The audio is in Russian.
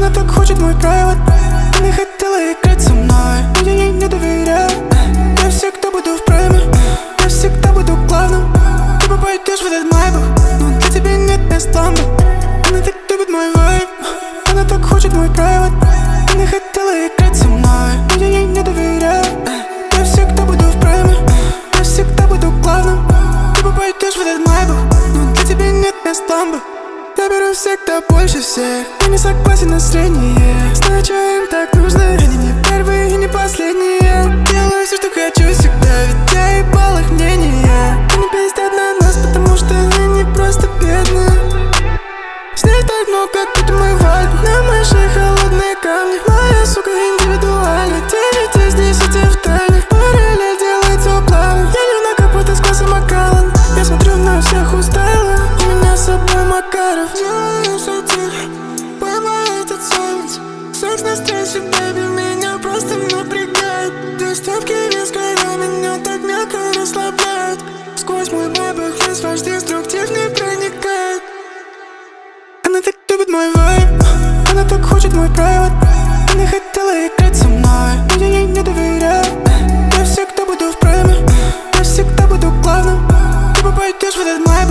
Она так хочет мой приват. Она хотела играть со мной, но я ей не доверяю. Я всегда буду в прайме, я всегда буду главным. Ты пойдешь в этот майбах, но для тебя нет мест ламбы. Она так любит мой вайб, она так хочет мой приват. Она хотела играть со мной, но я ей не доверяю. Я всегда буду в прайме, я всегда буду главным. Ты пойдешь в этот майбах, но для тебя нет мест ламбы. Я беру всегда больше всех, я не согласен на среднее. Знаю, что им так нужно, они не первые и не последние. Делаю все, что хочу всегда, ведь я ебал их мнение. Они пиздят на нас, потому что они просто бедные. С ней так много, тут мой вайб. На моей шее холодные камни. Моя сука индивидуальна, 9 из 10 в тайне. Параллель делает все плавно. Я лью на капоты с класса Макалан. Я смотрю на всех устала, у меня с собой Макаров. Делаю все тихо, поймаю этот солнце. Секс на стрессе, бэйби, меня просто напрягает. Доставки вес, когда меня так мягко расслабляют. Сквозь мой майбах весь ваш деструктив не проникает. Она так любит мой вайб, она так хочет мой приват. Она хотела играть со мной, но я ей не доверяю. Я всегда буду в прайме, я всегда буду главным. Ты пойдешь в этот майбах.